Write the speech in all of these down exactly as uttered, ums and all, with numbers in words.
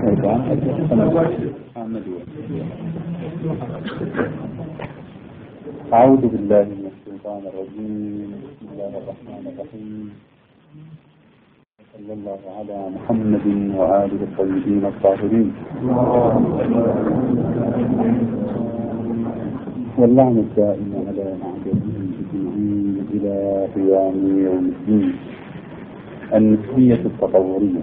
أعوذ بالله من الشيطان الرجيم. بسم الله الرحمن الرحيم. صلى الله على محمد وآله الطيبين الطاهرين، واللعنة الدائمة على أعدائهم الدين إلى قيام يوم الدين. النسبية التطورية.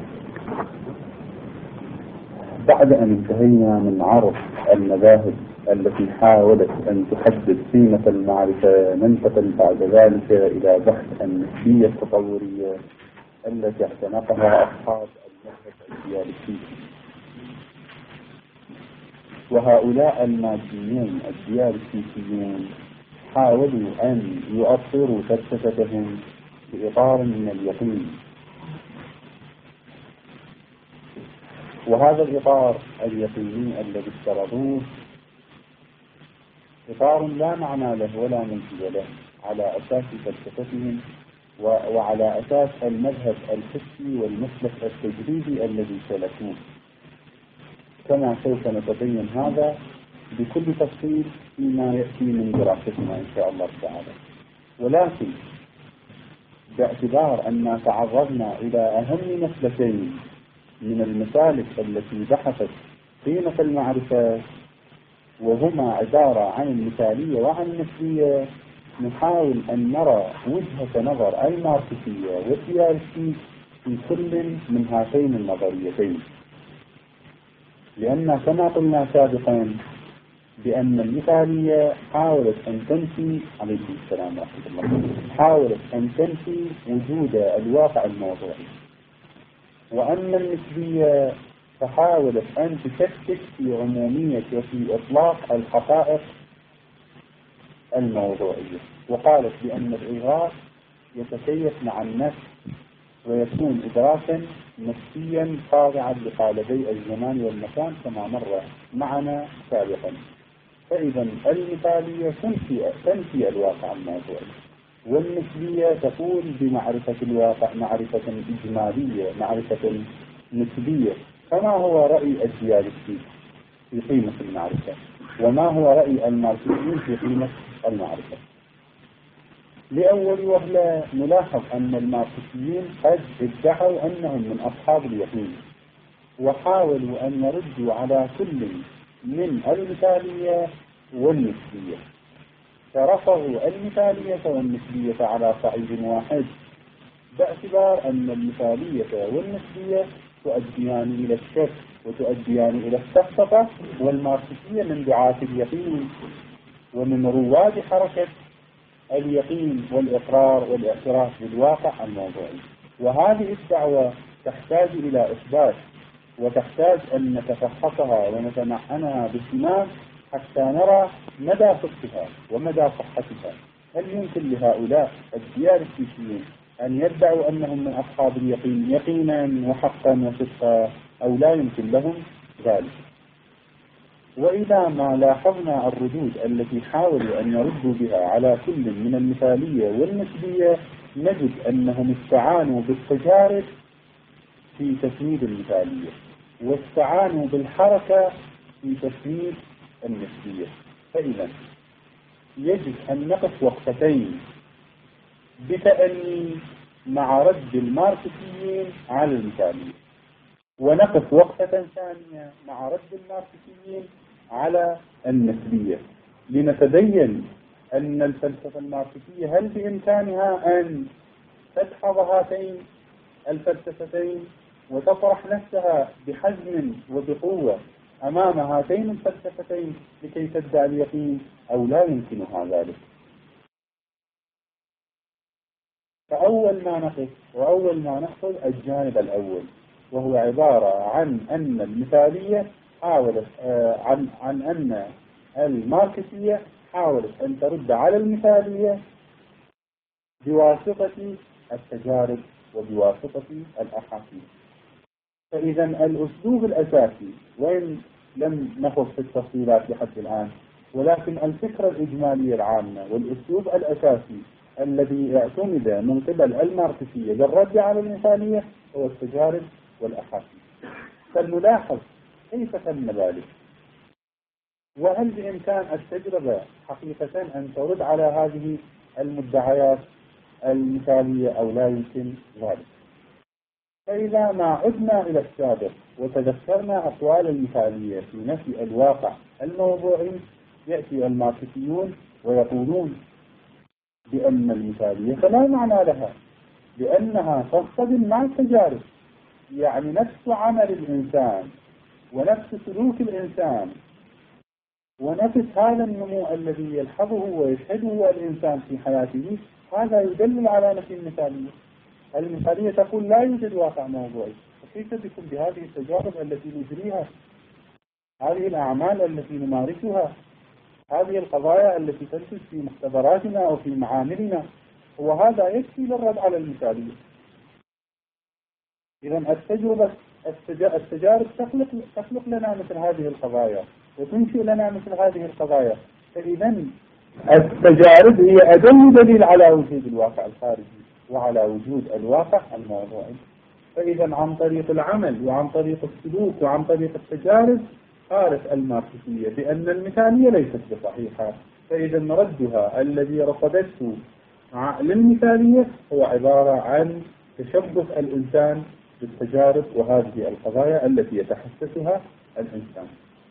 بعد أن انتهينا من عرض المذاهب التي حاولت أن تحدد قيمة المعرفة، ننتقل بعد ذلك إلى بحث النسبية التطورية التي اعتنقها أصحاب المذهب الديالكتي. وهؤلاء الماديون الديالكتيون حاولوا أن يؤطروا فلسفتهم بإطار من اليقين، وهذا الإطار اليقيني الذي افترضوه إطار لا معنى له ولا منتج له على أساس فلسفتهم وعلى أساس المذهب الحسي والمسلك التجريبي الذي سلكوه، كما سوف نتبين هذا بكل تفصيل فيما يأتي من دراستنا إن شاء الله تعالى. ولكن باعتبار أن تعرضنا إلى أهم مسلكين من المسالك التي بحثت قيمة المعرفة، وهما عبارة عن المثالية وعن النسبية، نحاول أن نرى وجهة نظر الماركسية والديالكتيك في كل من هاتين النظريتين، لأن كما قلنا سابقا بأن المثالية حاولت أن تنفي عليكم السلام ورحمة الله حاولت أن تنفي وجود الواقع الموضوعي، وأما النسبية فحاولت أن تشكك في عمومية وفي إطلاق الحقائق الموضوعية، وقالت بأن الإدراك يتكيف مع النفس ويكون إدراكا نفسيا خاضعا لقالبي الزمان والمكان كما مر معنا سابقا. فإذا المثالية تنفي تنفي الواقع الموضوعي، والنسبية تقول بمعرفة الواقع معرفة إجمالية، معرفة نسبية، كما هو رأي الديالكتيك في قيمة المعرفة، وما هو رأي الماركسيين في قيمة المعرفة. لأول وهلة نلاحظ أن الماركسيين قد ادعوا أنهم من أصحاب اليقين، وحاولوا أن يردوا على كل من المثالية والنسبية، فرفضوا المثالية والنسبية على صعيد واحد، باعتبار أن المثالية والنسبية تؤديان إلى الشك وتؤديان إلى السفسطة، والماركسية من دعاة اليقين ومن رواد حركة اليقين والإقرار والاعتراف بالواقع الموضوعي. وهذه الدعوة تحتاج إلى إثبات، وتحتاج أن نتفحصها ونتمعنها باهتمام حتى نرى مدى صدقها ومدى صحتها. هل يمكن لهؤلاء الديالكتيكيين أن يدعوا أنهم من أصحاب اليقين يقينا وحقا وصدقا، أو لا يمكن لهم ذلك؟ وإذا ما لاحظنا الردود التي حاولوا أن يردوا بها على كل من المثالية والنسبية، نجد أنهم استعانوا بالتجارب في تسنيد المثالية، واستعانوا بالحركة في تسنيد النسبية. فإذا يجب أن نقف وقفتين بتأني مع رد الماركسيين على المثالية، ونقف وقفة ثانية مع رد الماركسيين على النسبية، لنتبين أن الفلسفة الماركسية هل بإمكانها أن تدحض هاتين الفلسفتين وتطرح نفسها بحزم وبقوة أمام هاتين الفلسفتين لكي تدعي اليقين، أو لا يمكنها ذلك. فأول ما نقف وأول ما نأخذ الجانب الأول، وهو عبارة عن أن المثالية حاولت آه عن عن أن الماركسية حاولت أن ترد على المثالية بواسطة التجارب وبواسطة الأحاسيس. فإذا الأسلوب الأساسي، وإن لم نخوض في التفصيلات لحد الآن، ولكن الفكرة الإجمالية العامة والأسلوب الأساسي الذي اعتمد من قبل الماركسية للرد على المثالية هو التجارب والأحاسيس. فلنلاحظ كيف تم ذلك؟ وهل بإمكان التجربة حقيقة أن ترد على هذه المدعيات المثالية أو لا يمكن ذلك؟ فإذا ما عدنا إلى السابق وتذكرنا أقوال المثالية في نفي الواقع الموضوعي، يأتي الماركسيون ويقولون بأن المثالية فلا معنى لها، لأنها تصطدم مع التجارب. يعني نفس عمل الإنسان ونفس سلوك الإنسان ونفس هذا النمو الذي يلحظه ويشهده الإنسان في حياته، هذا يدل على نفي المثالية. المثالية تقول لا يوجد واقع موضوعي، فكيف بكم بهذه التجارب التي نجريها، هذه الأعمال التي نمارسها، هذه القضايا التي تنتج في مختبراتنا أو في معاملنا؟ وهذا يكفي للرد على المثالية. إذا التجربة التجارب تخلق تخلق لنا مثل هذه القضايا وتنشئ لنا مثل هذه القضايا. فإذا التجارب هي أدل دليل على وجود الواقع الخارجي وعلى وجود الواقع الموضوعي. فإذا عن طريق العمل وعن طريق السلوك وعن طريق التجارب عارف الماركسية بأن المثالية ليست بصحيحة. فإذا ردها الذي رفضته للمثالية هو عبارة عن تشبث الإنسان بالتجارب وهذه القضايا التي يتحسسها الإنسان.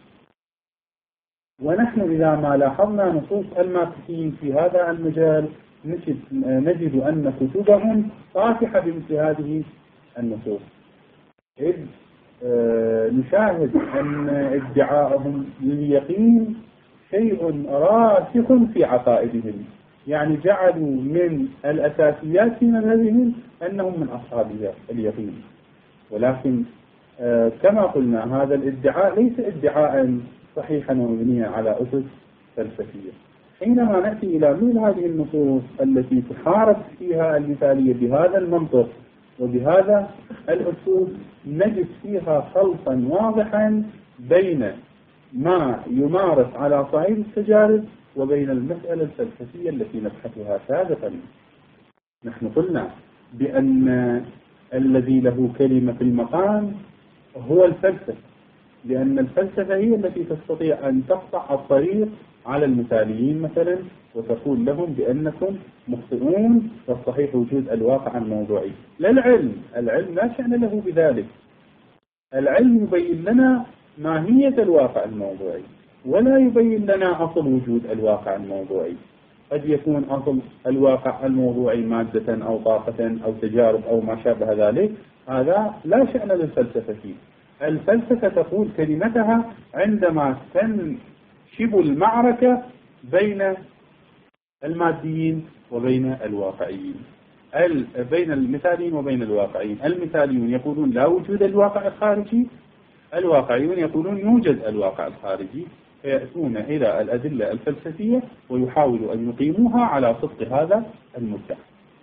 ونحن إذا ما لاحظنا نصوص الماركسيين في هذا المجال نجد, نجد أن كتبهم طافحة بمثل هذه النصوص، إذ آه نشاهد أن ادعاءهم لليقين شيء راسخ في عقائدهم. يعني جعلوا من الأساسيات في مذهبهم أنهم من أصحاب اليقين. ولكن آه كما قلنا هذا الادعاء ليس ادعاء صحيحا ومبنيا على أسس فلسفية. حينما نأتي إلى مثل هذه النصوص التي تحارب فيها المثالية بهذا المنطق وبهذا الأسلوب، نجد فيها خلطا واضحا بين ما يمارس على صعيد التجارب وبين المسألة الفلسفية التي نبحثها سابقا. نحن قلنا بأن الذي له كلمة في المقام هو الفلسفة، لأن الفلسفة هي التي تستطيع أن تقطع الطريق على المثاليين مثلا وتقول لهم بأنكم مخطئون والصحيح وجود الواقع الموضوعي. لا العلم، العلم لا شأن له بذلك. العلم يبين لنا ماهية الواقع الموضوعي ولا يبين لنا أصل وجود الواقع الموضوعي. قد يكون أصل الواقع الموضوعي مادة أو طاقة أو تجارب أو ما شابه ذلك، هذا لا شأن للفلسفة فيه. الفلسفة تقول كلمتها عندما تنشب المعركة بين الماديين وبين الواقعيين، بين المثاليين وبين الواقعيين. المثاليون يقولون لا وجود الواقع الخارجي، الواقعيون يقولون يوجد الواقع الخارجي، فيأتون إلى الأدلة الفلسفية ويحاولوا أن يقيموها على صدق هذا المدعي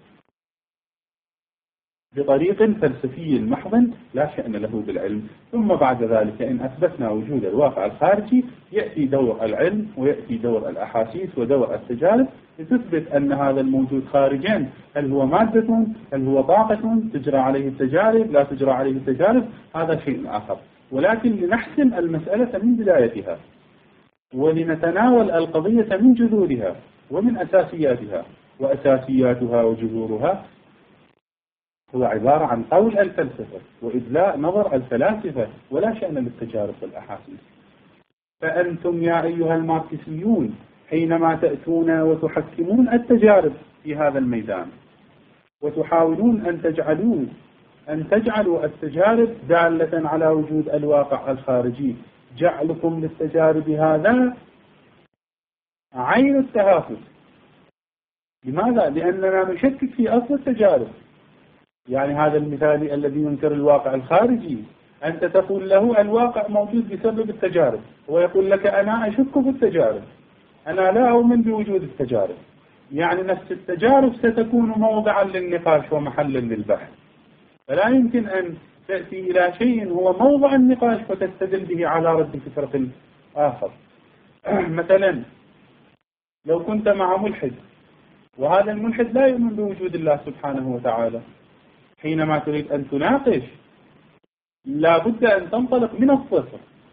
بطريق فلسفي محض لا شأن له بالعلم. ثم بعد ذلك إن أثبتنا وجود الواقع الخارجي يأتي دور العلم ويأتي دور الأحاسيس ودور التجارب لتثبت أن هذا الموجود خارجين، هل هو مادة، هل هو طاقة تجرى عليه التجارب، لا تجرى عليه التجارب، هذا شيء آخر. ولكن لنحسم المسألة من بدايتها ولنتناول القضية من جذورها ومن أساسياتها، وأساسياتها وجذورها هو عبارة عن قول الفلسفة وإدلاء نظر الفلاسفة ولا شأن للتجارب والأحاسيس. فأنتم يا أيها الماركسيون حينما تأتون وتحكمون التجارب في هذا الميدان وتحاولون أن تجعلوا أن تجعلوا التجارب دالة على وجود الواقع الخارجي، جعلكم للتجارب هذا عين التهافت. لماذا؟ لأننا نشكك في أصل التجارب. يعني هذا المثالي الذي ينكر الواقع الخارجي أنت تقول له الواقع موجود بسبب التجارب، ويقول لك أنا أشك في التجارب، أنا لا أؤمن بوجود التجارب. يعني نفس التجارب ستكون موضعا للنقاش ومحلا للبحث، فلا يمكن أن تأتي إلى شيء هو موضع النقاش وتستدل به على رد فكرة آخر. مثلا لو كنت مع ملحد وهذا الملحد لا يؤمن بوجود الله سبحانه وتعالى، حينما تريد أن تناقش لا بد أن تنطلق من الصفر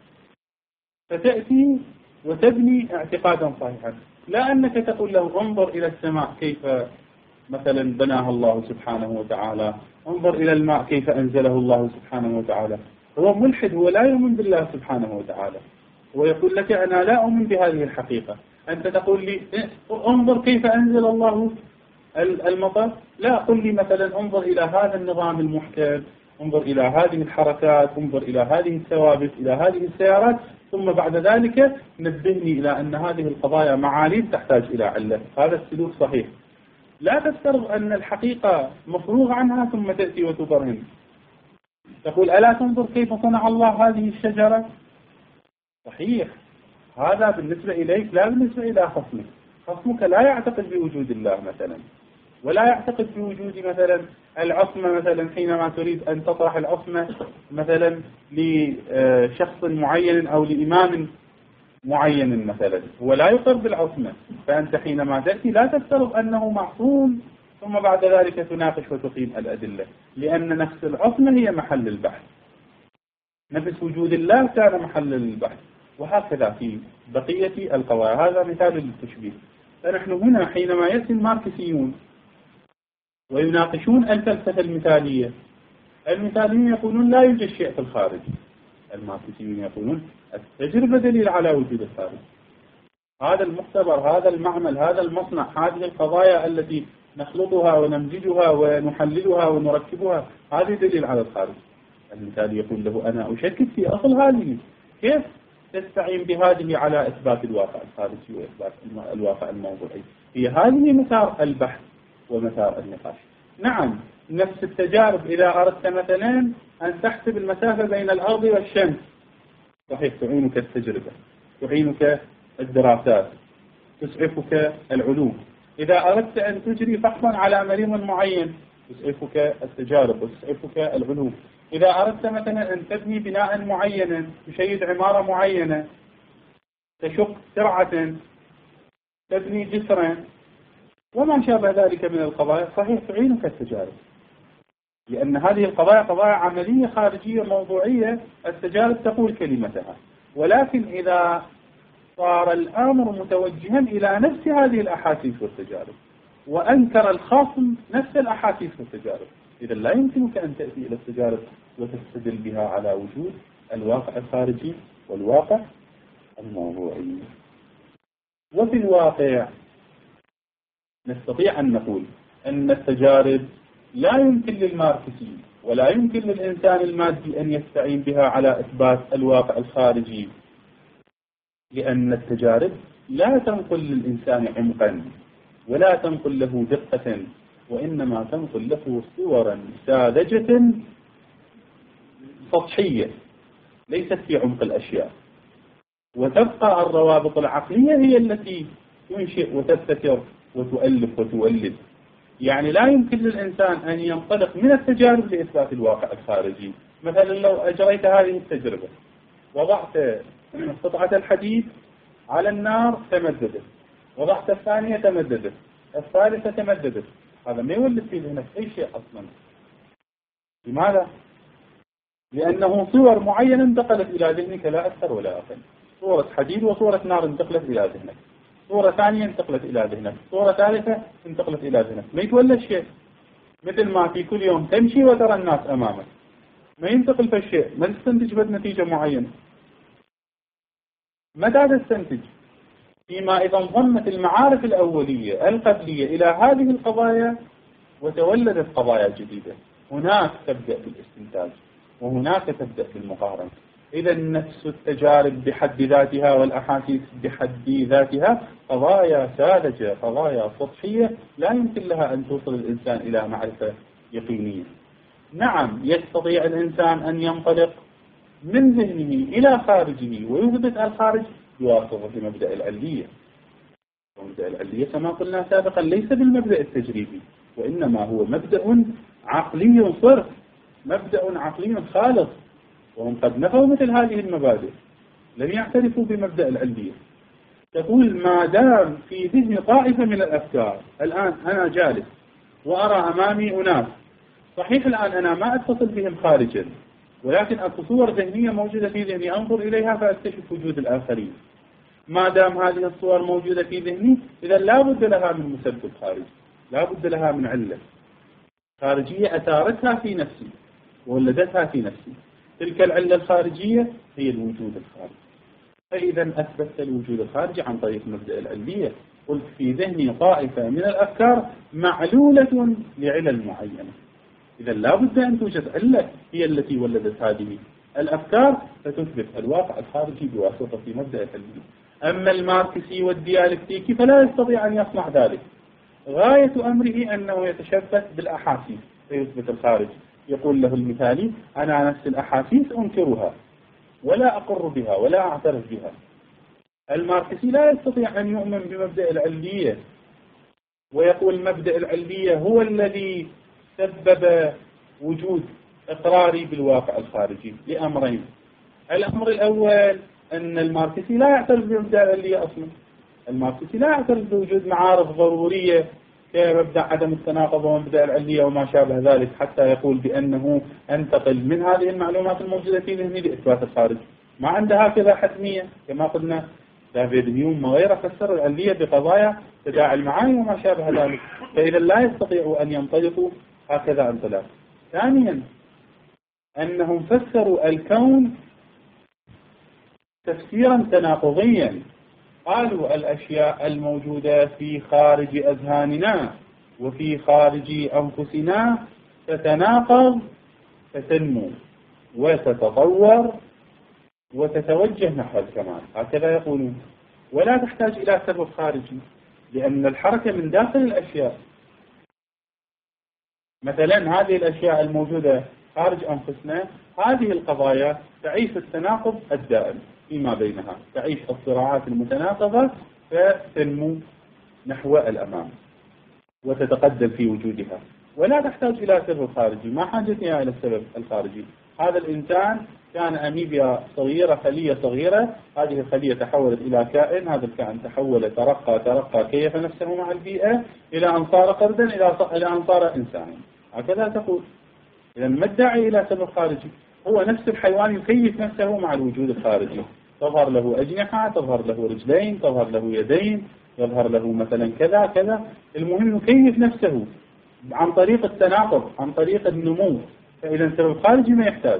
فتأتي وتبني اعتقادا صحيحا، لا أنك تقول له انظر إلى السماء كيف مثلا بناها الله سبحانه وتعالى، انظر إلى الماء كيف أنزله الله سبحانه وتعالى. هو ملحد، هو لا يؤمن بالله سبحانه وتعالى، ويقول لك أنا لا أؤمن بهذه الحقيقة. أنت تقول لي انظر كيف أنزل الله المطر، لا قل لي مثلا انظر إلى هذا النظام المحكم، انظر إلى هذه الحركات، انظر إلى هذه الثوابت، إلى هذه السيارات، ثم بعد ذلك نبهني إلى أن هذه القضايا معالم تحتاج إلى علة. هذا السلوك صحيح. لا تفترض أن الحقيقة مفروغ عنها ثم تأتي وتبرهن. تقول ألا تنظر كيف صنع الله هذه الشجرة؟ صحيح، هذا بالنسبة إليك لا بالنسبة إلى خصمك. خصمك لا يعتقد بوجود الله مثلا، ولا يعتقد بوجود مثلا العصمة. مثلا حينما تريد أن تطرح العصمة مثلا لشخص معين أو لإمام معين مثلا، هو لا يقر بالعصمة، فأنت حينما تأتي لا تفترض أنه معصوم ثم بعد ذلك تناقش وتقيم الأدلة، لأن نفس العصمة هي محل البحث، نفس وجود الله كان محل البحث، وهكذا في بقية القضايا. هذا مثال للتشبيه. فنحن هنا حينما يأتي الماركسيون ويناقشون الفلسفة المثالية، المثاليون يقولون لا يوجد شيء في الخارج، الماركسيون يقولون التجربة دليل على وجود الخارج. هذا المختبر، هذا المعمل، هذا المصنع، هذه القضايا التي نخلطها ونمزجها ونحللها ونركبها، هذه دليل على الخارج. المثالي يقول له أنا أشكك في أصل هذه، كيف تستعين بهذه على إثبات الواقع الخارجي وإثبات الواقع الموضوعي؟ هي هذه مسار البحث ومسار النقاش. نعم، نفس التجارب إذا أردت مثلا أن تحسب المسافة بين الأرض والشمس، صحيح تعينك التجربة، تعينك الدراسات، تسعفك العلوم. إذا أردت أن تجري فحصا على مريض معين، تسعفك التجارب وتسعفك العلوم. إذا أردت مثلا أن تبني بناء معينا، تشيد عمارة معينة، تشق سرعة، تبني جسرا وما شابه ذلك من القضايا، صحيح تعينك التجارب، لأن هذه القضايا قضايا عملية خارجية موضوعية، التجارب تقول كلمتها. ولكن إذا صار الأمر متوجها إلى نفس هذه الأحاسيس والتجارب، وأنكر الخصم نفس الأحاسيس والتجارب، إذا لا يمكنك أن تأتي إلى التجارب وتستدل بها على وجود الواقع الخارجي والواقع الموضوعي. وفي الواقع نستطيع أن نقول أن التجارب لا يمكن للماركسي ولا يمكن للإنسان المادي أن يستعين بها على إثبات الواقع الخارجي، لأن التجارب لا تنقل للإنسان عمقا ولا تنقل له دقة، وإنما تنقل له صورا ساذجة سطحية ليست في عمق الأشياء، وتبقى الروابط العقلية هي التي تنشئ وتبتكر وتؤلف وتولد. يعني لا يمكن للإنسان أن ينطلق من التجارب لإثبات الواقع الخارجي. مثلا لو أجريت هذه التجربة، وضعت قطعة الحديد على النار تمددت، وضعت الثانية تمددت، الثالثة تمددت، هذا ما يولد في ذهنك أي شيء أصلا. لماذا؟ لأنه صور معينة انتقلت إلى ذهنك لا أكثر ولا أقل. صورة حديد وصورة نار انتقلت إلى ذهنك، صورة ثانية انتقلت إلى ذهنك، صورة ثالثة انتقلت إلى ذهنك، ما يتولد شيء. مثل ما في كل يوم تمشي وترى الناس أمامك، ما ينتقل في الشيء، ما تستنتج بنتيجة معينة. متى تستنتج؟ فيما إذا انضمت المعارف الأولية القبلية إلى هذه القضايا وتولدت قضايا جديدة، هناك تبدأ بالاستنتاج وهناك تبدأ بالمقارنة. إذا نفس التجارب بحد ذاتها والأحاسيس بحد ذاتها قضايا ساذجة، قضايا سطحية لا يمكن لها أن توصل الإنسان إلى معرفة يقينية. نعم، يستطيع الإنسان أن ينطلق من ذهنه إلى خارجه ويثبت الخارج بواسطة مبدأ العلية. ومبدأ العلية كما قلنا سابقا ليس بالمبدأ التجريبي، وإنما هو مبدأ عقلي صرف، مبدأ عقلي خالص، وهم قد نفوا مثل هذه المبادئ، لم يعترفوا بمبدأ العلية. تقول ما دام في ذهن طائفة من الأفكار، الآن أنا جالس وأرى أمامي أناس، صحيح الآن أنا ما أتصل بهم خارجا، ولكن أكو صور ذهنية موجودة في ذهني أنظر إليها فأكتشف وجود الآخرين. ما دام هذه الصور موجودة في ذهني إذا لا بد لها من مسبب خارجي، لا بد لها من علة خارجية أثارتها في نفسي وولدتها في نفسي. تلك العلة الخارجية هي الوجود الخارجي. فإذا أثبت الوجود الخارجي عن طريق مبدأ العلية. قلت في ذهني طائفة من الأفكار معلولة لعلل معينة، إذا لا بد أن توجد علة هي التي ولدت هذه الأفكار فتثبت الواقع الخارجي بواسطة مبدأ العلية. أما الماركسي والديالكتيكي فلا يستطيع أن يصنع ذلك. غاية أمره أنه يتشبث بالأحاسيس فيثبت الخارج. يقول له المثالي أنا نفس الأحاسيس أنكرها ولا أقر بها ولا أعترف بها. الماركسي لا يستطيع أن يؤمن بمبدأ العلية ويقول مبدأ العلية هو الذي سبب وجود إقراري بالواقع الخارجي لأمرين. الأمر الأول أن الماركسي لا يعترف بمبدأ العلية أصلا. الماركسي لا يعترف بوجود معارف ضرورية كمبدأ عدم التناقض ومبدأ العلية وما شابه ذلك حتى يقول بأنه أنتقل من هذه المعلومات الموجودة في ذهني لإثبات الخارج. ما عنده هكذا حتمية كما قلنا. دافيد هيوم وغيره فسر العلية بقضايا تداعي المعاني وما شابه ذلك. فإذا لا يستطيعوا أن ينطلقوا هكذا انطلاق. ثانيا أنهم فسروا الكون تفسيرا تناقضيا. قالوا الأشياء الموجودة في خارج أذهاننا وفي خارج أنفسنا تتناقض فتنمو وتتطور وتتوجه نحو الكمال، هكذا يقولون، ولا تحتاج إلى سبب خارجي لأن الحركة من داخل الأشياء. مثلا هذه الأشياء الموجودة خارج أنفسنا هذه القضايا تعيش التناقض الدائم فيما بينها، تعيش الصراعات المتناقضة فتنمو نحو الأمام وتتقدم في وجودها ولا تحتاج إلى سبب خارجي. ما حاجتها إلى السبب الخارجي. هذا الإنسان كان أميبيا صغيرة، خلية صغيرة، هذه الخلية تحولت إلى كائن، هذا الكائن تحول ترقى ترقى كيف نفسه مع البيئة إلى أن صار قردا إلى أن صار إنسانا، هكذا تقول. إذا ما الداعي إلى سبب خارجي؟ هو نفس الحيوان يكيف نفسه مع الوجود الخارجي. تظهر له أجنحة، تظهر له رجلين، تظهر له يدين، يظهر له مثلا كذا كذا. المهم يكيف نفسه عن طريق التناقض، عن طريق النمو. فإذا سبب خارجي ما يحتاج.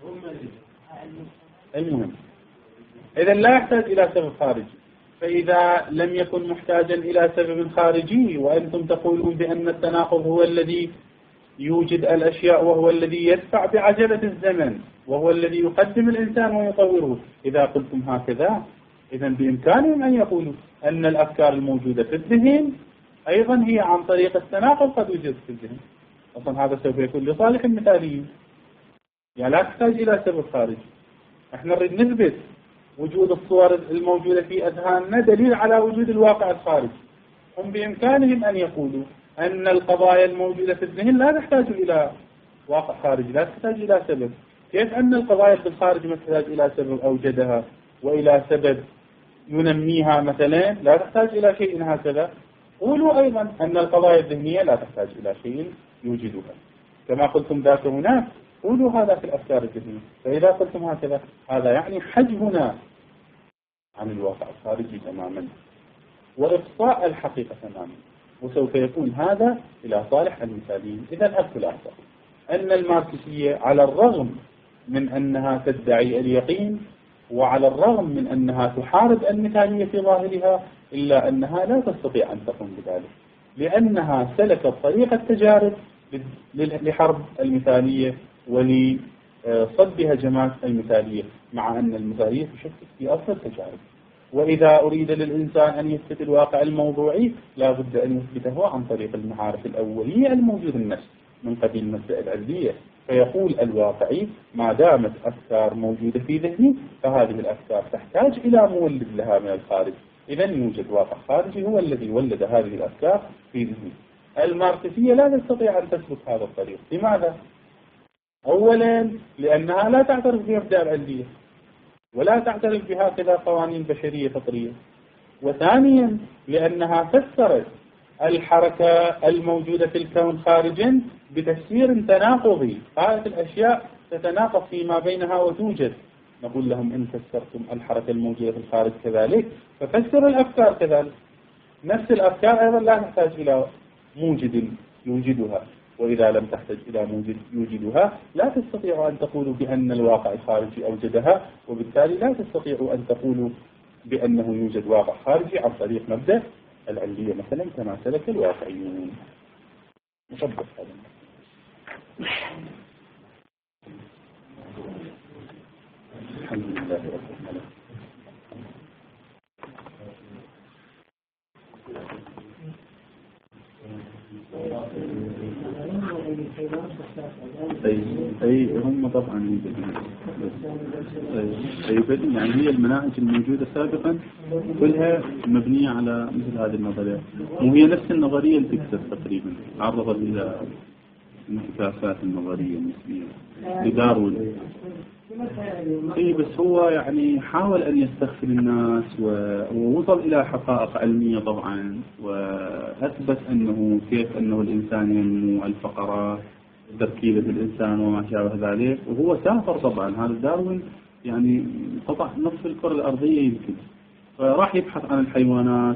المهم إذا لا يحتاج إلى سبب خارجي. فإذا لم يكن محتاجا إلى سبب خارجي وأنتم تقولون بأن التناقض هو الذي يوجد الأشياء وهو الذي يدفع بعجلة الزمن وهو الذي يقدم الإنسان ويطوره، إذا قلتم هكذا إذا بإمكانهم أن يقولوا أن الأفكار الموجودة في الذهن أيضا هي عن طريق التناقض قد وجدت في الذهن. أصلا هذا سوف يكون لصالح المثاليين، يعني لا تحتاج إلى سبب خارجي. احنا نريد نثبت وجود الصور الموجودة في أذهاننا دليل على وجود الواقع الخارجي. هم بإمكانهم أن يقولوا أن القضايا الموجودة في الذهن لا تحتاج إلى واقع خارجي، لا تحتاج إلى سبب. كيف أن القضايا في الخارج ما تحتاج إلى سبب أوجدها وإلى سبب ينميها مثلا، لا تحتاج إلى شيء هكذا. قولوا أيضا أن القضايا الذهنية لا تحتاج إلى شيء يوجدها كما قلتم ذاك هناك. قولوا هذا في الأفكار الذهنية. فإذا قلتم هكذا هذا يعني حجبنا عن الواقع الخارجي تماما وإقصاء الحقيقة تماما، وسوف يكون هذا إلى صالح المثاليين. إذا أكل أحسن أن الماركسية على الرغم من أنها تدعي اليقين وعلى الرغم من أنها تحارب المثالية في ظاهرها إلا أنها لا تستطيع أن تقوم بذلك، لأنها سلكت طريق التجارب لحرب المثالية ولصد هجمات المثالية، مع أن المثالية تشكل في أصل التجارب. وإذا أريد للإنسان أن يثبت الواقع الموضوعي لا بد أن يثبته عن طريق المعارف الأولية الموجود النفس من قبيل مبدأ العلية. فيقول الواقعي ما دامت أفكار موجودة في ذهني فهذه الأفكار تحتاج إلى مولد لها من الخارج، إذا يوجد واقع خارجي هو الذي ولد هذه الأفكار في ذهني. الماركسية لا تستطيع أن تثبت هذا الطريق. لماذا؟ أولا لأنها لا تعترف بمبدأ العلية ولا تعترف بهكذا قوانين بشرية فطرية. وثانيا لأنها فسرت الحركة الموجودة في الكون خارجا بتفسير تناقضي. قالت الأشياء تتناقض فيما بينها وتوجد. نقول لهم إن فسرتم الحركة الموجودة في الخارج كذلك ففسروا الأفكار كذلك. نفس الأفكار أيضا لا تحتاج إلى موجد يوجدها، وإذا لم تحتاج إلى موجد يوجدها لا تستطيع أن تقولوا بأن الواقع الخارجي أوجدها، وبالتالي لا تستطيعوا أن تقولوا بأنه يوجد واقع خارجي عن طريق مبدأ العلية مثلا كما سلك الواقعيون. مشبه هذا. الحمد لله رب العالمين. أي أي هم طبعا أي يعني هي المناهج الموجودة سابقا كلها مبنية على مثل هذه النظرية، وهي نفس النظرية اللي تكتب تقريبا عرضت إلى انعكاسات النظرية النسبية لداروين. اي بس هو يعني حاول ان يستغفل الناس ووصل الى حقائق علمية طبعا، واثبت انه كيف انه الانسان ينمو، الفقرات، تركيبة الانسان وما شابه ذلك. وهو سافر طبعا، هذا داروين يعني قطع نصف الكرة الارضية يمكن، فراح يبحث عن الحيوانات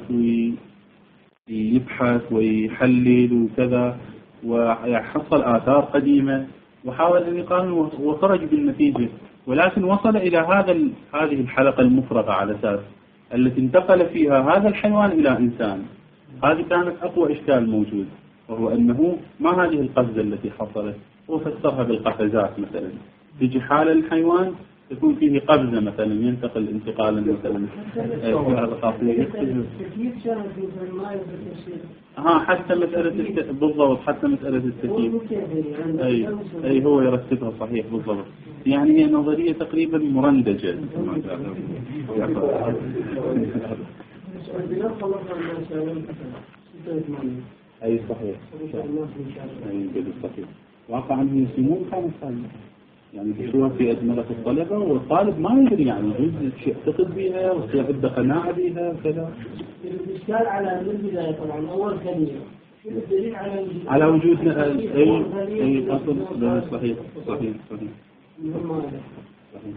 ويبحث ويحلل وكذا، وحصل آثار قديمة وحاول أن يقارن وخرج بالنتيجة. ولكن وصل إلى هذا هذه الحلقة المفرغة على أساس التي انتقل فيها هذا الحيوان إلى إنسان. هذه كانت أقوى إشكال موجود، وهو أنه ما هذه القفزة التي حصلت. هو فسرها بالقفزات مثلا، تيجي حالة الحيوان تكون فيه قفزة مثلا ينتقل انتقالا مثلا في هذا الخاصية. ها حتى مسألة بالضبط، حتى مسألة التكييف أي أي هو يرتبها صحيح بالضبط. يعني هي نظرية تقريبا مرندجة. أي صحيح أي صحيح. واقع عنه يسمون كان صحيح يعني بشوها في أزمنة الطلبة، والطالب ما يدري يعني يجوز شيء يعتقد بها ويعد قناعة بها كذا. الإشكال على البداية طبعا أول كلمة الدليل على على وجود أي أي أصل صحيح صحيح صحيح صحيح.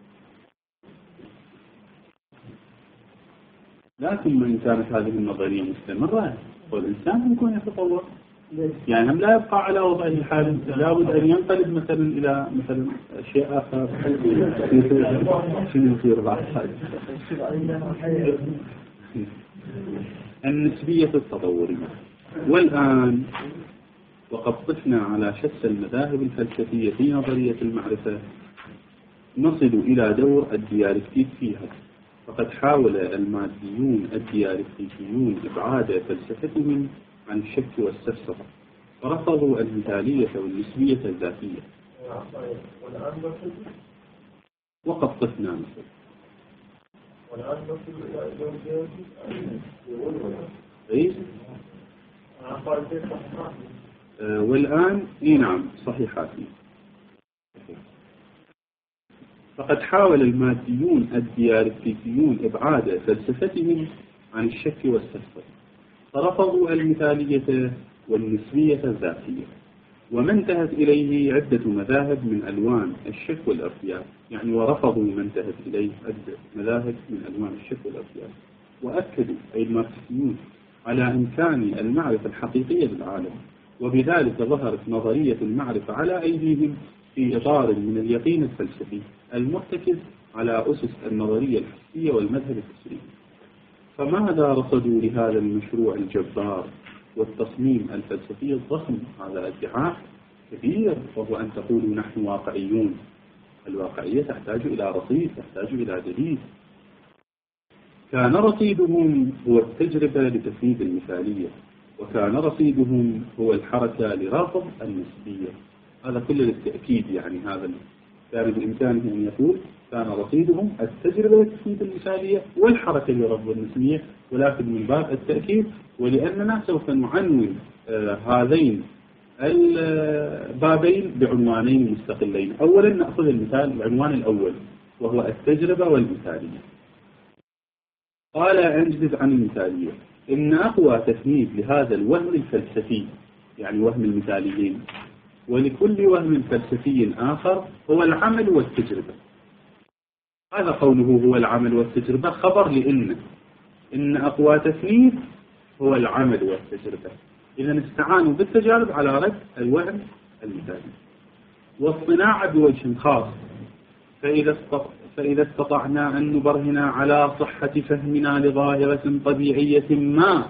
لكن إن كانت هذه النظرية مستمرة والإنسان يكون يتطور، يعني هم لا يبقى على وضعه الحالي، لابد أن ينقلب مثلا إلى مثلا شيء آخر. شنو يصير بعد هذا؟ النسبية التطورية. والآن وقد طفنا على شتى المذاهب الفلسفية في نظرية المعرفة نصل إلى دور الديالكتيك فيها. فقد حاول الماديون الديالكتيكيون إبعاد فلسفتهم عن الشك والسفسطة، فرفضوا المثالية والنسبية الذاتية. وقد طفنا مثل إيه؟ آه والآن إيه نعم صحيحات. فقد حاول الماديون الديالكتيكيون إبعاد فلسفتهم عن الشك والسفسطة، فرفضوا المثالية والنسبية الذاتية، وما انتهت إليه عدة مذاهب من ألوان الشك والارتياب. يعني ورفضوا ما انتهت إليه عدة مذاهب من ألوان الشك والارتياب، وأكدوا أي الماركسيون على إمكان المعرفة الحقيقية للعالم، وبذلك ظهرت نظرية المعرفة على أيديهم في إطار من اليقين الفلسفي المرتكز على أسس النظرية الحسية والمذهب التشريعي. فماذا رصدوا لهذا المشروع الجبار والتصميم الفلسفي الضخم؟ هذا ادعاء كبير، وهو أن تقولوا نحن واقعيون. الواقعية تحتاج إلى رصيد، تحتاج إلى دليل. كان رصيدهم هو التجربة لتفنيد المثالية، وكان رصيدهم هو الحركة لرفض النسبية. هذا كل التأكيد، يعني هذا كان بإمكانه أن يقول كان رصيدهم التجربة لتفنيد المثالية والحركة لرفض النسبية، ولكن من باب التأكيد ولأننا سوف نعنون آه هذين البابين بعنوانين مستقلين. أولا نأخذ المثال العنوان الأول وهو التجربة والمثالية. قال أنجز عن المثالية إن أقوى تفنيد لهذا الوهم الفلسفي، يعني وهم المثاليين، ولكل وهم فلسفي آخر هو العمل والتجربة. هذا قوله هو العمل والتجربة خبر لإن إن أقوى تثنيث هو العمل والتجربة. إذا استعانوا بالتجارب على رد الوهم المثالي. والصناعة بوجه خاص، فإذا فإذا استطعنا أن نبرهن على صحة فهمنا لظاهرة طبيعية ما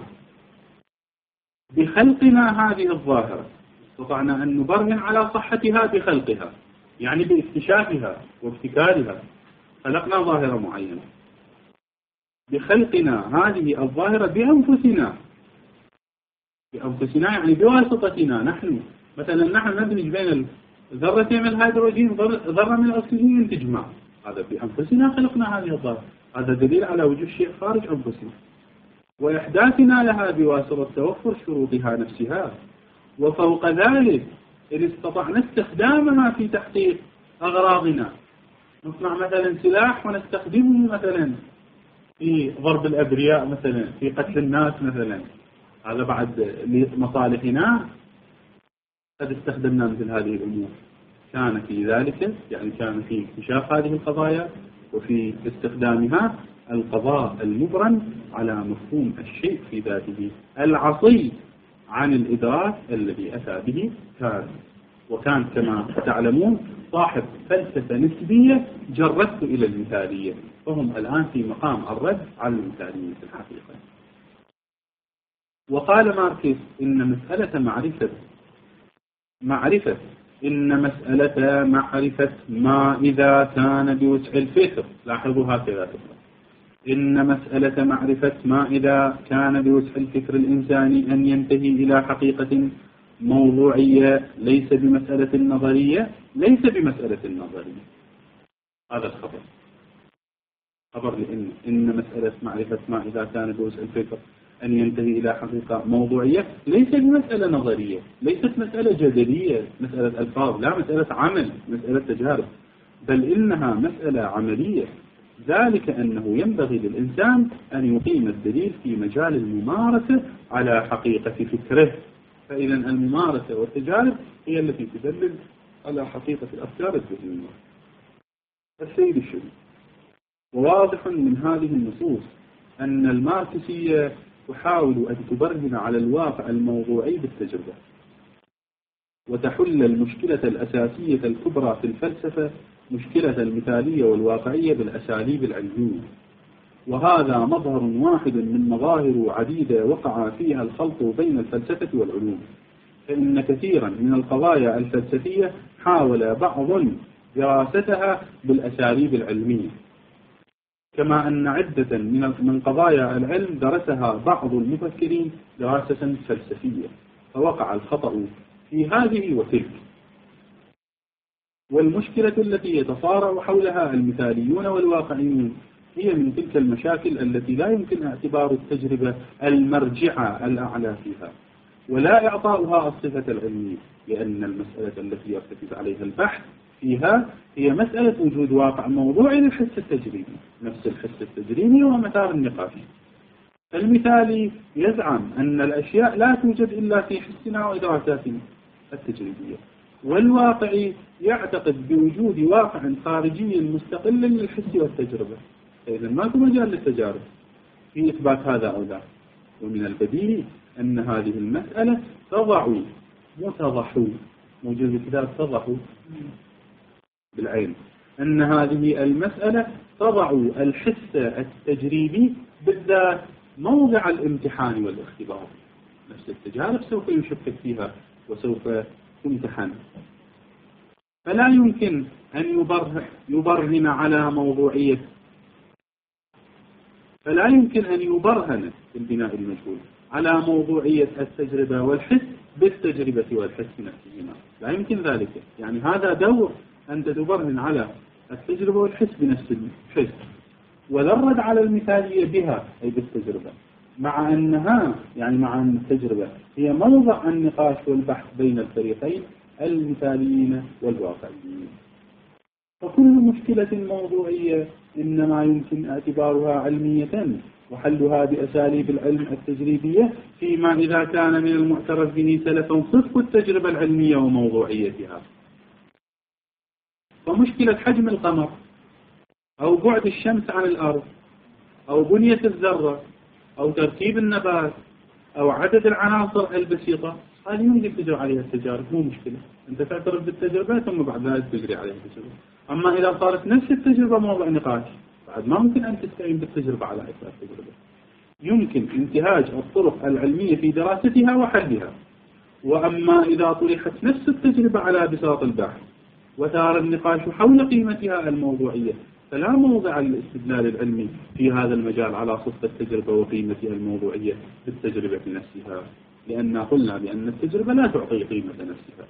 بخلقنا هذه الظاهرة، استطعنا أن نبرهن على صحتها بخلقها، يعني باكتشافها وابتكارها. خلقنا ظاهرة معينة بخلقنا هذه الظاهرة بأنفسنا، بأنفسنا يعني بواسطتنا نحن. مثلا نحن ندمج بين ذرتين من الهيدروجين ذرة من الأكسجين ينتج ماء، هذا بأنفسنا خلقنا هذه الظاهرة. هذا دليل على وجود شيء خارج أنفسنا، وإحداثنا لها بواسطة توفر شروطها نفسها. وفوق ذلك إن استطعنا استخدامها في تحقيق أغراضنا، نصنع مثلا سلاح ونستخدمه مثلا في ضرب الأبرياء، مثلا في قتل الناس مثلا، هذا بعد لمصالحنا قد استخدمنا مثل هذه الأمور. كان في ذلك يعني كان في اكتشاف هذه القضايا وفي استخدامها القضاء المبرم على مفهوم الشيء في ذاته العصي عن الإدراك الذي أتى به كان. وكان كما تعلمون صاحب فلسفة نسبية جرته إلى المثالية، وهم الآن في مقام الرد على المثالية في الحقيقة. وقال ماركس إن مسألة معرفة معرفة إن مسألة معرفة ما إذا كان بوسع الفكر، لاحظوا هكذا، إن مسألة معرفة ما إذا كان بوسع الفكر الإنساني أن ينتهي إلى حقيقة موضوعية ليس بمسألة نظرية ليس بمسألة نظرية. هذا الخبر خبر لأن إن مسألة معرفة ما إذا كان بوسع الفكر أن ينتهي إلى حقيقة موضوعية ليس بمسألة نظرية، ليست مسألة جدلية، مسألة ألفاظ، لا، مسألة عمل، مسألة تجارب، بل إنها مسألة عملية. ذلك أنه ينبغي للإنسان أن يقيم الدليل في مجال الممارسة على حقيقة فكره. فإذا الممارسة والتجارب هي التي تدلل على حقيقة الأفكار الذهنية. السيد الشريف، وواضح من هذه النصوص أن الماركسية تحاول أن تبرهن على الواقع الموضوعي بالتجربة، وتحل المشكلة الأساسية الكبرى في الفلسفة، مشكلة المثالية والواقعية بالأساليب العلمية. وهذا مظهر واحد من مظاهر عديدة وقع فيها الخلط بين الفلسفة والعلوم. فإن كثيرا من القضايا الفلسفية حاول بعض دراستها بالأساليب العلمية، كما أن عدة من قضايا العلم درسها بعض المفكرين دراسة فلسفية، فوقع الخطأ في هذه وتلك. والمشكلة التي يتصارع حولها المثاليون والواقعيون هي من تلك المشاكل التي لا يمكن اعتبار التجربة المرجع الأعلى فيها، ولا إعطاؤها الصفة العلمية، لأن المسألة التي يرتكز عليها البحث فيها هي مسألة وجود واقع موضوعي للحس التجريبي. نفس الحس التجريبي هو مثار النقاش. المثالي يزعم أن الأشياء لا توجد إلا في حسنا وإدراكاتنا التجريبية، والواقعي يعتقد بوجود واقع خارجي مستقل للحس والتجربة. إذا ما في مجال للتجارب في إثبات هذا أو ذاك. ومن البديهي أن هذه المسألة تضع متضح موجود في كتاب تضح بالعين، أن هذه المسألة تضع الحس التجريبي بالذات موضع الامتحان والاختبار. نفس التجارب سوف يشكك فيها وسوف تمتحن، فلا يمكن أن يبرهن, يبرهن على موضوعية فلا يمكن أن يبرهن البناء المجهول على موضوعية التجربة والحس بالتجربة والحس نفسهما، لا يمكن ذلك. يعني هذا دور أنت تبرهن على التجربة والحس بنفس الحس، والرد على المثالية بها أي بالتجربة، مع أنها يعني مع أن التجربة هي موضع النقاش والبحث بين الفريقين المثاليين والواقعيين. فكل مشكلة موضوعية إنما يمكن اعتبارها علمية وحلها بأساليب العلم التجريبية، فيما إذا كان من المعترف به سلفا صدق التجربة العلمية وموضوعيتها. فمشكلة حجم القمر أو بعد الشمس عن الأرض أو بنية الذرة أو تركيب النبات أو عدد العناصر البسيطة، هذه يمكن تجري عليها التجارب، مو مشكلة. أنت تعترف بالتجربة ثم بعد ذلك تجري عليها التجربة. أما إذا صارت نفس التجربة موضوع نقاش، بعد ما ممكن أن تستعين بالتجربة على أساس التجربة. يمكن انتهاج الطرق العلمية في دراستها وحلها. وأما إذا طرحت نفس التجربة على بساط البحث وثار النقاش حول قيمتها الموضوعية، فلا موضع للاستدلال العلمي في هذا المجال على صدق التجربة وقيمتها الموضوعية بالتجربة نفسها، لأن قلنا بأن التجربة لا تعطي قيمة نفسها.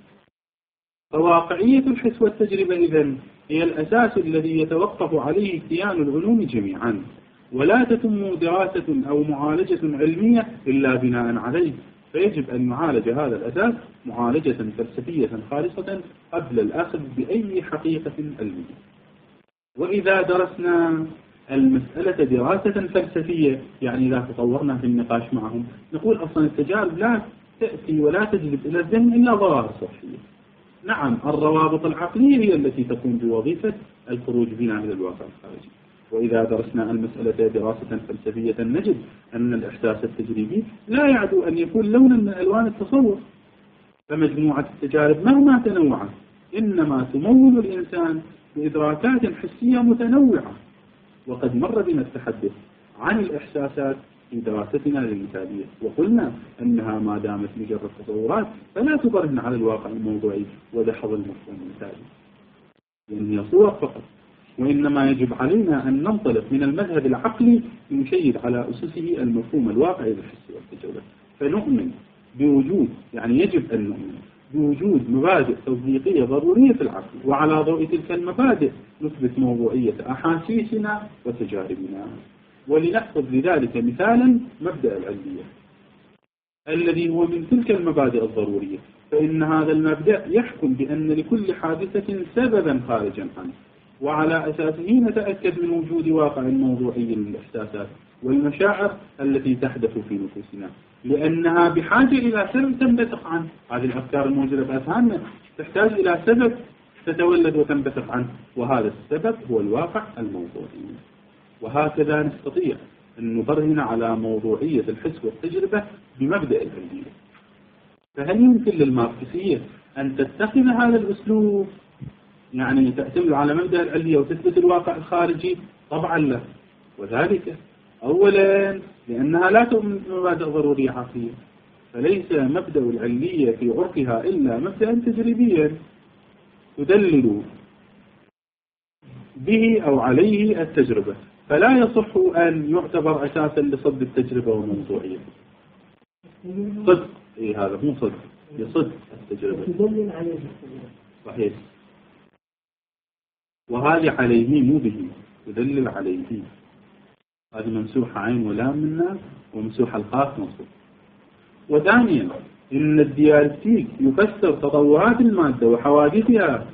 فواقعية الحس والتجربة إذن هي الأساس الذي يتوقف عليه كيان العلوم جميعا، ولا تتم دراسة أو معالجة علمية إلا بناء عليه. فيجب أن نعالج هذا الأساس معالجة فلسفية خالصة قبل الأخذ بأي حقيقة علمية. وإذا درسنا المسألة دراسة فلسفية، يعني إذا تطورنا في النقاش معهم، نقول أصلا التجارب لا تأتي ولا تجلب إلى الذهن إلا ظواهر سطحية. نعم، الروابط العقلية هي التي تقوم بوظيفة الخروج بنا إلى الواقع الخارجي. وإذا درسنا المسألة دراسة فلسفية نجد أن الإحساس التجريبي لا يعدو أن يكون لونا من ألوان التصور. فمجموعة التجارب مهما تنوعت إنما تمول الإنسان بإدراكات حسية متنوعة. وقد مر بنا التحدث عن الإحساسات في دراستنا للمثالية، وقلنا أنها ما دامت مجرد تصورات فلا تبرهن على الواقع الموضوعي ودحض المفهوم المثالي، لأن هي صور فقط. وإنما يجب علينا أن ننطلق من المذهب العقلي لنشيد على أسسه المفهوم الواقعي للحس والتجربة، فنؤمن بوجود، يعني يجب أن نؤمن بوجود مبادئ تطبيقية ضرورية في العقل، وعلى ضوء تلك المبادئ نثبت موضوعية أحاسيسنا وتجاربنا. ولنأخذ لذلك مثالا مبدأ العلمية الذي هو من تلك المبادئ الضرورية. فإن هذا المبدأ يحكم بأن لكل حادثة سببا خارجا عنه، وعلى أساسه نتأكد من وجود واقع موضوعي للإحساسات والمشاعر التي تحدث في نفوسنا، لأنها بحاجة إلى سبب تنبثق عنه. هذه الأفكار الموجودة في أذهاننا تحتاج إلى سبب تتولد وتنبثق عنه، وهذا السبب هو الواقع الموضوعي. وهكذا نستطيع أن نبرهن على موضوعية الحس والتجربة بمبدأ العلمية. فهل يمكن للماركسية أن تتخذ هذا الأسلوب، يعني تعتمد على مبدأ العلمية وتثبت الواقع الخارجي؟ طبعا لا. وذلك أولا لأنها لا تؤمن بمبادئ ضرورية عقلية، فليس مبدأ العلمية في عرفها إلا مبدأ تجريبيا تدلل به أو عليه التجربة، فلا يصح أن يعتبر أساسا لصد التجربة وموضوعية. صدق، إيه هذا مو صدق، لصد التجربة. صحيح. وهذه عليه مو به، تدلل عليه. هذه ممسوحة عين ولام منا، وممسوحة الخاص منصوب. وثانيا إن الديالكتيك يفسر تطورات المادة وحوادثها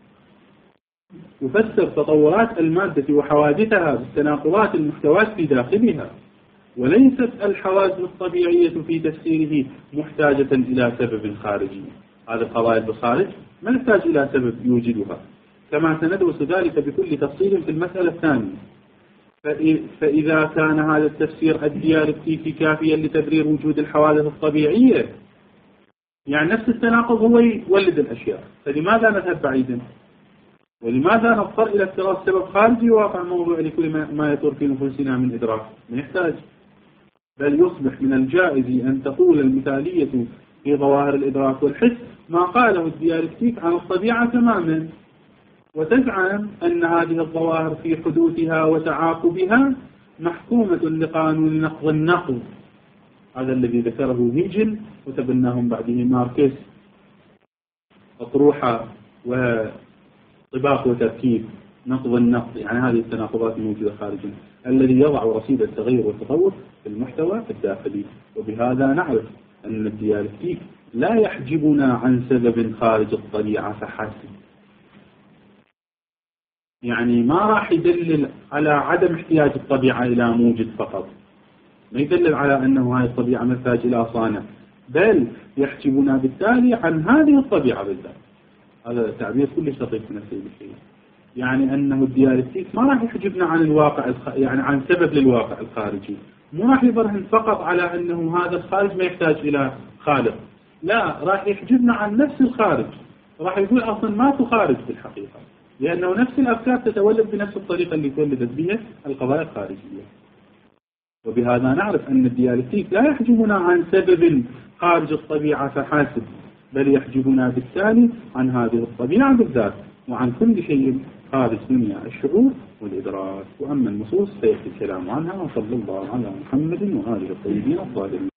يفسر تطورات المادة وحوادثها بالتناقضات المحتوات في داخلها، وليست الحوادث الطبيعية في تفسيره محتاجة إلى سبب خارجي. هذه القضايا بالخارج ما نحتاج إلى سبب يوجدها، كما سندرس ذلك بكل تفصيل في المسألة الثانية. فإذا كان هذا التفسير الديالكتيكي كافيا لتبرير وجود الحوادث الطبيعية، يعني نفس التناقض هو يولد الأشياء، فلماذا نذهب بعيدا؟ ولماذا نضطر إلى افتراض سبب خارجي واقع موضوع لكل ما يطور في نفوسنا من إدراك؟ ما يحتاج. بل يصبح من الجائز أن تقول المثالية في ظواهر الإدراك والحس ما قاله الديالكتيك عن الطبيعة تماما، وتزعم أن هذه الظواهر في حدوثها وتعاقبها محكومة لقانون نقض النقض، هذا الذي ذكره هيجل وتبناهم بعده ماركس، أطروحة وطباق وتركيب نقض النقض، يعني هذه التناقضات الموجودة خارجا، الذي يضع رصيد التغير والتطور في المحتوى الداخلي. وبهذا نعرف أن الديالكتيك لا يحجبنا عن سبب خارج الطبيعة فحسب، يعني ما راح يدلل على عدم احتياج الطبيعة إلى موجد فقط، ما يدلل على أنه هذه الطبيعة محتاج إلى صانع، بل يحجبنا بالتالي عن هذه الطبيعة بالذات. هذا تعبير كلش دقيق من السيد الشيخ، يعني أنه الديالكتيك ما راح يحجبنا عن الواقع الخ... يعني عن سبب للواقع الخارجي، مو راح يبرهن فقط على أنه هذا الخارج ما يحتاج إلى خالق، لا، راح يحجبنا عن نفس الخارج، راح يقول أصلا ما تخارج في الحقيقة، لأنه نفس الأفكار تتولد بنفس الطريقة اللي تولدت بها القضايا الخارجية. وبهذا نعرف أن الديالكتيك لا يحجبنا عن سبب خارج الطبيعة فحاسب، بل يحجبنا بالتالي عن هذه الطبيعة بالذات وعن كل شيء خارج دنيا الشعور والإدراك. وأما النصوص فيأتي الكلام عنها، وصلى الله على محمد وآله الطيبين الطاهرين.